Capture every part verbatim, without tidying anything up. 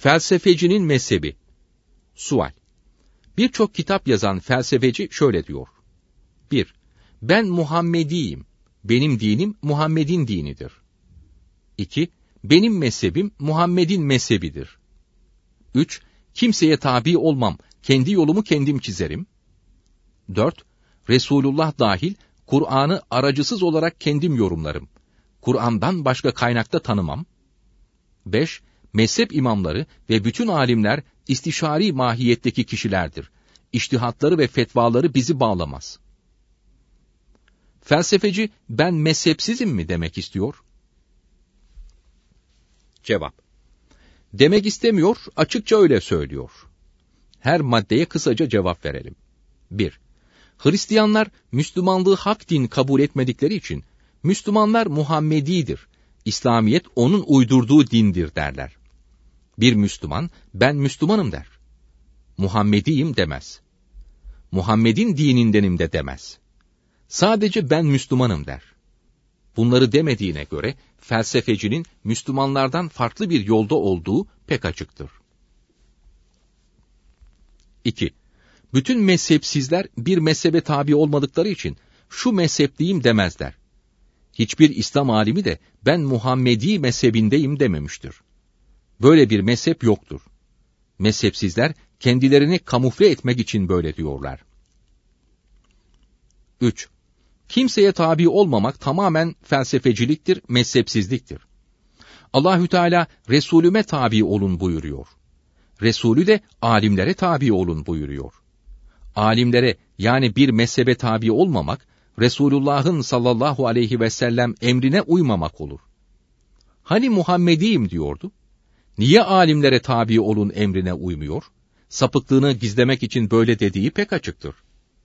Felsefecinin mezhebi. Sual. Birçok kitap yazan felsefeci şöyle diyor. bir. Ben Muhammediyim. Benim dinim Muhammed'in dinidir. iki. Benim mezhebim Muhammed'in mezhebidir. üç. Kimseye tabi olmam. Kendi yolumu kendim çizerim. dört. Resulullah dahil Kur'an'ı aracısız olarak kendim yorumlarım. Kur'an'dan başka kaynakta tanımam. beş. Mezhep imamları ve bütün alimler istişari mahiyetteki kişilerdir. İçtihatları ve fetvaları bizi bağlamaz. Felsefeci ben mezhepsizim mi demek istiyor? Cevap. Demek istemiyor, açıkça öyle söylüyor. Her maddeye kısaca cevap verelim. bir. Hristiyanlar Müslümanlığı hak din kabul etmedikleri için Müslümanlar Muhammedidir, İslamiyet onun uydurduğu dindir derler. Bir Müslüman ben Müslümanım der. Muhammediyim demez. Muhammed'in dinindenim de demez. Sadece ben Müslümanım der. Bunları demediğine göre felsefecinin Müslümanlardan farklı bir yolda olduğu pek açıktır. iki. Bütün mezhepsizler bir mezhebe tabi olmadıkları için şu mezhepliyim demezler. Hiçbir İslam alimi de ben Muhammedi mezhebindeyim dememiştir. Böyle bir mezhep yoktur. Mezhepsizler kendilerini kamufle etmek için böyle diyorlar. üç. Kimseye tabi olmamak tamamen felsefeciliktir, mezhepsizliktir. Allahü Teala Resulüme tabi olun buyuruyor. Resulü de alimlere tabi olun buyuruyor. Alimlere yani bir mezhebe tabi olmamak, Resulullah'ın sallallahu aleyhi ve sellem emrine uymamak olur. Hani Muhammediyim diyordu? Niye alimlere tabi olun emrine uymuyor? Sapıklığını gizlemek için böyle dediği pek açıktır.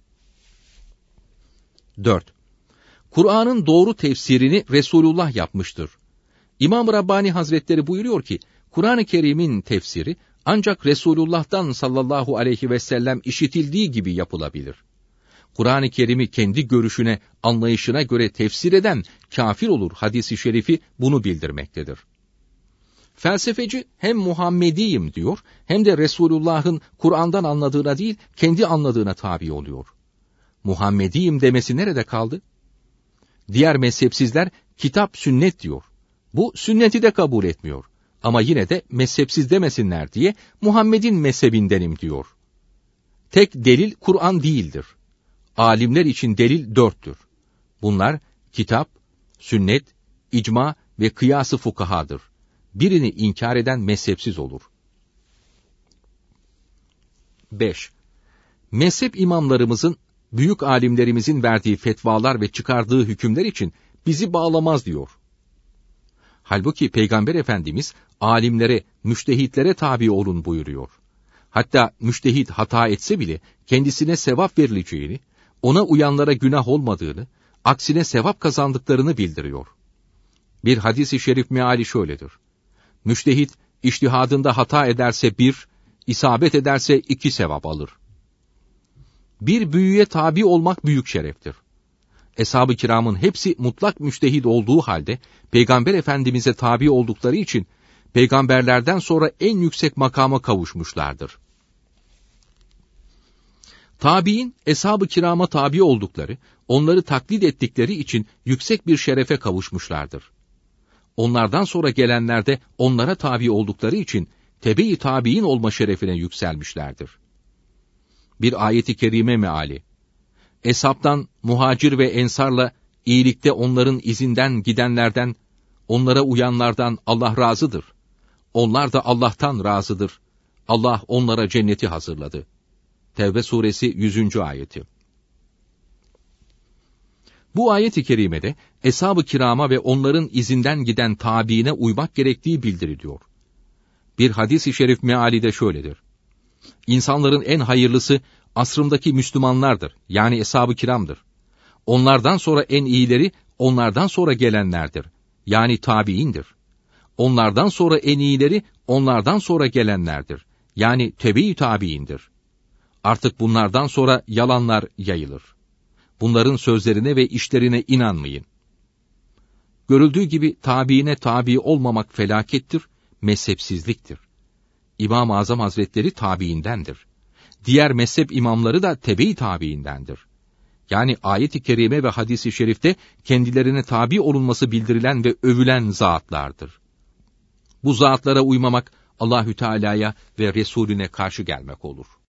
dört. Kur'an'ın doğru tefsirini Resulullah yapmıştır. İmam-ı Rabbani Hazretleri buyuruyor ki, Kur'an-ı Kerim'in tefsiri ancak Resulullah'tan sallallahu aleyhi ve sellem işitildiği gibi yapılabilir. Kur'an-ı Kerim'i kendi görüşüne, anlayışına göre tefsir eden kafir olur hadisi şerifi bunu bildirmektedir. Felsefeci hem Muhammediyim diyor, hem de Resulullah'ın Kur'an'dan anladığına değil, kendi anladığına tabi oluyor. Muhammediyim demesi nerede kaldı? Diğer mezhepsizler kitap sünnet diyor. Bu sünneti de kabul etmiyor. Ama yine de mezhepsiz demesinler diye Muhammed'in mezhebindenim diyor. Tek delil Kur'an değildir. Alimler için delil dörttür. Bunlar kitap, sünnet, icma ve kıyas-ı fukahadır. Birini inkar eden mezhepsiz olur. beş. Mezhep imamlarımızın, büyük alimlerimizin verdiği fetvalar ve çıkardığı hükümler için bizi bağlamaz diyor. Halbuki Peygamber Efendimiz alimlere, müştehitlere tabi olun buyuruyor. Hatta müştehit hata etse bile kendisine sevap verileceğini, ona uyanlara günah olmadığını, aksine sevap kazandıklarını bildiriyor. Bir hadis-i şerif meali şöyledir. Müştehit içtihadında hata ederse bir, isabet ederse iki sevap alır. Bir büyüye tabi olmak büyük şereftir. Eshab-ı kiramın hepsi mutlak müştehid olduğu halde, Peygamber Efendimiz'e tabi oldukları için, peygamberlerden sonra en yüksek makama kavuşmuşlardır. Tabi'in, eshab-ı kirama tabi oldukları, onları taklit ettikleri için yüksek bir şerefe kavuşmuşlardır. Onlardan sonra gelenler de onlara tabi oldukları için, tebe-i tabi'in olma şerefine yükselmişlerdir. Bir ayet-i kerime meali, Eshaptan, muhacir ve ensarla iyilikte onların izinden gidenlerden, onlara uyanlardan Allah razıdır. Onlar da Allah'tan razıdır. Allah onlara cenneti hazırladı. Tevbe suresi yüzüncü ayeti. Bu ayet-i kerimede eshab-ı kirama ve onların izinden giden tabiine uymak gerektiği bildiriliyor. Bir hadis-i şerif meali de şöyledir. İnsanların en hayırlısı asrımdaki Müslümanlardır, yani eshab-ı kiramdır. Onlardan sonra en iyileri, onlardan sonra gelenlerdir, yani tabiindir. Onlardan sonra en iyileri, onlardan sonra gelenlerdir, yani tebe-i tabiindir. Artık bunlardan sonra yalanlar yayılır. Bunların sözlerine ve işlerine inanmayın. Görüldüğü gibi tabiine tabi olmamak felakettir, mezhepsizliktir. İmam-ı Azam Hazretleri tabiindendir. Diğer mezhep imamları da tebe-i tabiindendir. Yani ayet-i kerime ve hadis-i şerifte kendilerine tabi olunması bildirilen ve övülen zatlardır. Bu zatlara uymamak Allahü Teala'ya ve Resulüne karşı gelmek olur.